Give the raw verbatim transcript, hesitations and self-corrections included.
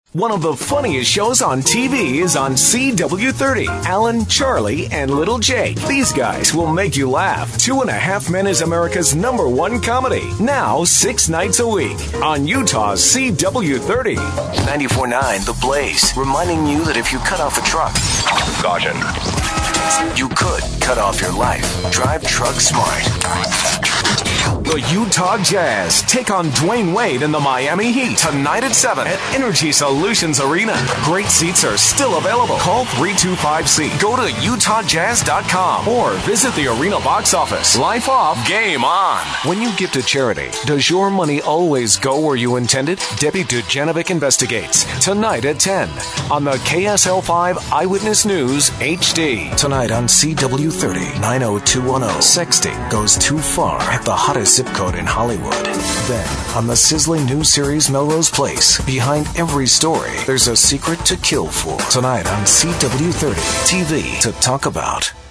One of the funniest shows on T V is on C W thirty. Alan, Charlie, and Little Jake. These guys will make you laugh. Two and a Half Men is America's number one comedy. Now, six nights a week on Utah's C W thirty. ninety-four point nine The Blaze, reminding you that if you cut off a truck, Caution. you could cut off your life. Drive truck smart. The Utah Jazz take on Dwayne Wade and the Miami Heat tonight at seven at Energy Solutions Arena. Great seats are still available. Call three two five C. Go to utah jazz dot com or visit the arena box office. Life off, game on. When you give to charity, does your money always go where you intended? Debbie Dujanovic investigates tonight at ten on the K S L five Eyewitness News H D. Tonight on C W thirty, nine oh two one oh. Sexting goes too far at the hottest zip code in Hollywood. Then, on the sizzling new series Melrose Place, behind every story, there's a secret to kill for. Tonight on C W thirty, T V to talk about.